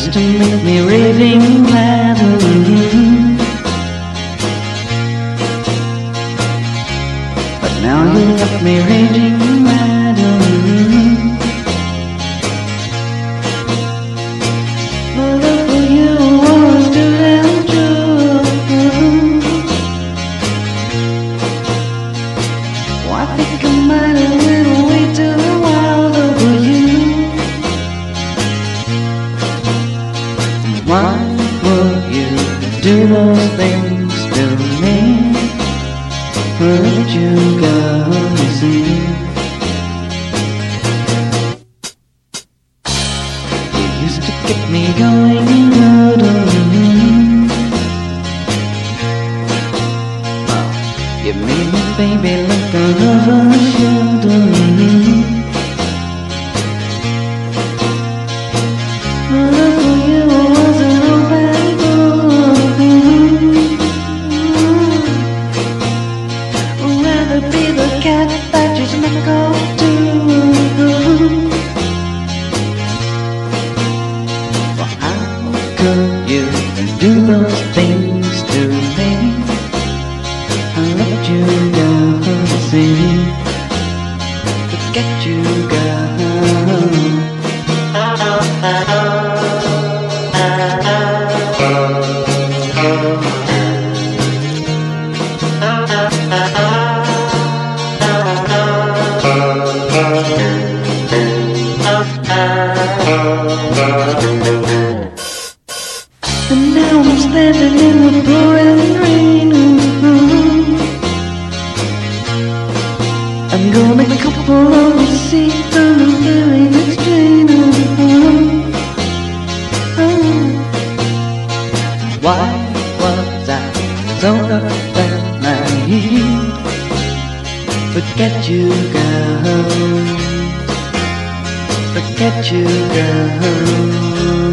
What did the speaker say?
used to make me raving mad. But now you left me raging mad. My love for you was too damn true. Oh, I think I might have went way too wild over you. Why would you do those things to me? Where'd you go, see? You used to get me going out on me. You made me, baby, like a lover should do. My love for you wasn't all that good. I'd rather be the cat that you smack off to. Well, how could you do those things to me? I let you go, see, forget you go. And now I'm standing in the pouring rain. I'm gonna couple on the seat on the very next train. Why was I so naive? Forget you, girl. Forget you, girl.